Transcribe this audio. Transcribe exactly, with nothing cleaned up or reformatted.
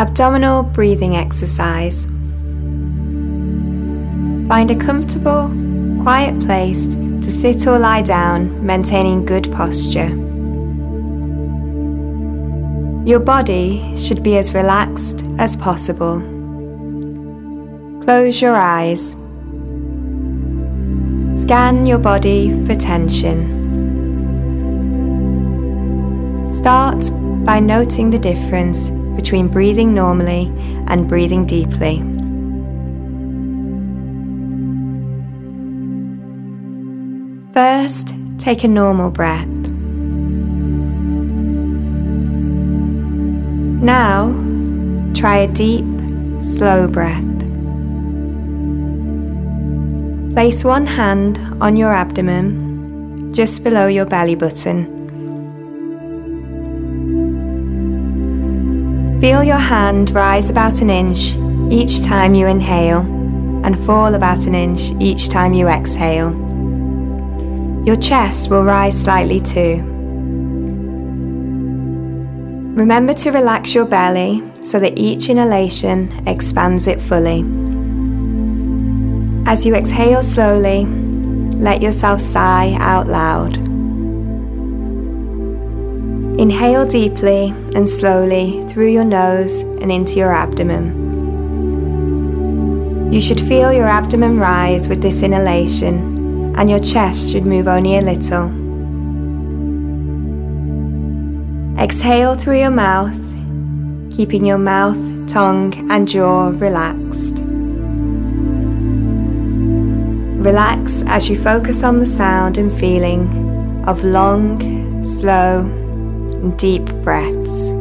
Abdominal breathing exercise. Find a comfortable, quiet place to sit or lie down, maintaining good posture. Your body should be as relaxed as possible. Close your eyes. Scan your body for tension. Start by noting the difference between breathing normally and breathing deeply. First, take a normal breath. Now, try a deep, slow breath. Place one hand on your abdomen, just below your belly button. Feel your hand rise about an inch each time you inhale and fall about an inch each time you exhale. Your chest will rise slightly too. Remember to relax your belly so that each inhalation expands it fully. As you exhale slowly, let yourself sigh out loud. Inhale deeply and slowly through your nose and into your abdomen. You should feel your abdomen rise with this inhalation, and your chest should move only a little. Exhale through your mouth, keeping your mouth, tongue, and jaw relaxed. Relax as you focus on the sound and feeling of long, slow, and deep breaths.